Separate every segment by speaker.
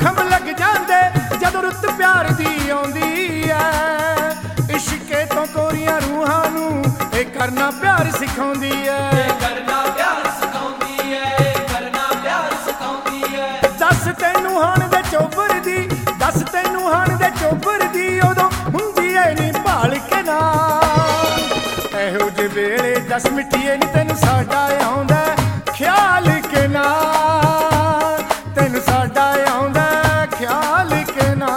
Speaker 1: खंभ लग जांदे जदों रुत प्यार दी आउंदी ऐ। इश्के तो कोरियां रूहां नूं ए करना प्यार सिखाउंदी ऐ।
Speaker 2: करना प्यार सिखाउंदी है, करना प्यार सिखाउंदी है।
Speaker 1: दस तैनूं हाण दे चोबर दी, दस तैनूं हाण दे चोबर दी उदों हुंदी ऐ नी भाल के ना। एहो जे वेले दस मिठीए नी तैनूं साडा आउंदा ख्याल के ना। तैनूं साडा आउंदा ख्याल के ना।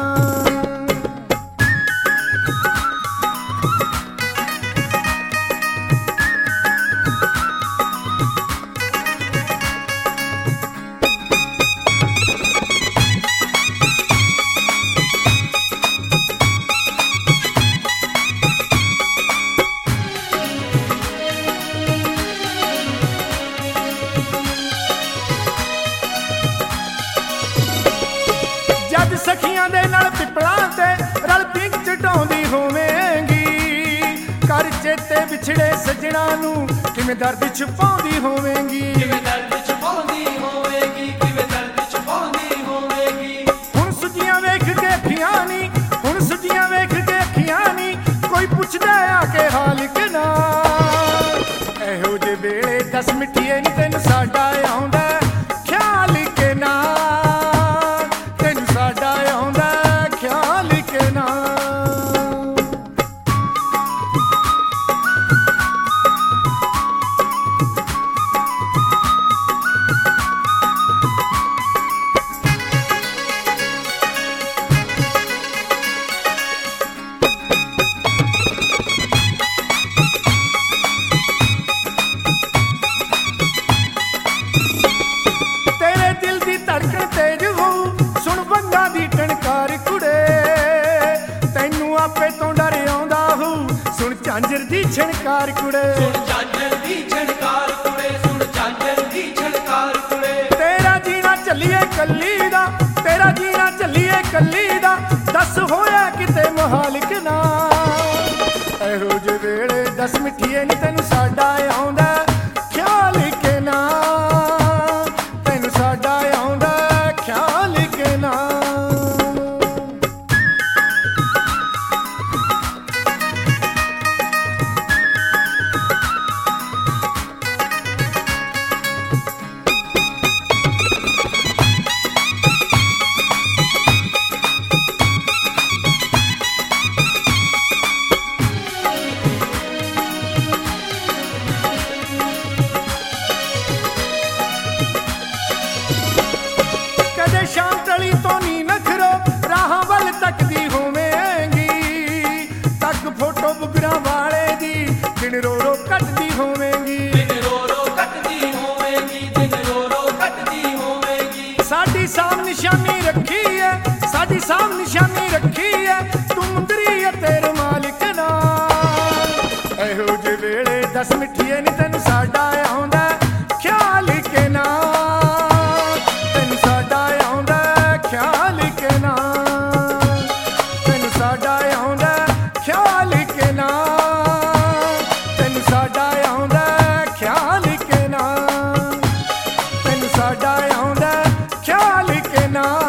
Speaker 1: जद सखियां दे नाल पिपलां ते रल पिंक चटाउंदी होवेंगी। कर चेते विछड़े सजना नूं किवें दर्द छुपाउंदी होवेंगी।
Speaker 2: किवें दर्द छुपाउंदी होवेगी, किवें दर्द छुपाउंदी होवेगी।
Speaker 1: हुण सुजियां वेख के अखियां नी, हुण सुजियां वेख के अखियां नी कोई पुछदा आके हाल के ना। एहो जे वेले दस मिठीए नी तैनूं साडा आउंदा ख्याल के ना। तैनूं साडा आउंदा ख्याल के ना। तेरे दिल दी धड़कन तेज हो सुन बंगा दी टणकार कुड़े। तैनूं आपे तो डर आउंदा हो सुन झांजर दी छणकार कुड़े।
Speaker 2: सुन झांझर दी झणकार कुड़े, सुन झांझर दी झणकार कुड़े।
Speaker 1: तेरा जीना चलिए कल्ली दा, तेरा जीना चलिए कल्ली दा दस होया किते मुहाल के ना। एहो जे वेले दस मिठीए नी तैनूं साडा आउंदा ख्याल के ना। तैनूं साडा आउंदा ख्याल के ना। कदे शाम तली तो नी नखरो राहां वल तकदी होवेंगी। तक फोटो बुगरा वाले दी दिन रो रो कटदी होवेंगी।
Speaker 2: दिन रो रो कटदी होवेगी, दिन रो रो कटदी होवेगी।
Speaker 1: साडी साम निशानी रखी है, साडी साम निशानी रखी है तू मुंदरी है तेरे मालिक ना। एहो जे वेले दस मिठीए नी तैनूं साडा आउंदा ख्याल के ना। तैनूं साडा आउंदा ख्याल के ना। तैनूं साडा आउंदा ख्याल के ना। तैनूं साडा आउंदा ख्याल के ना। तैनूं साडा आउंदा ख्याल के ना।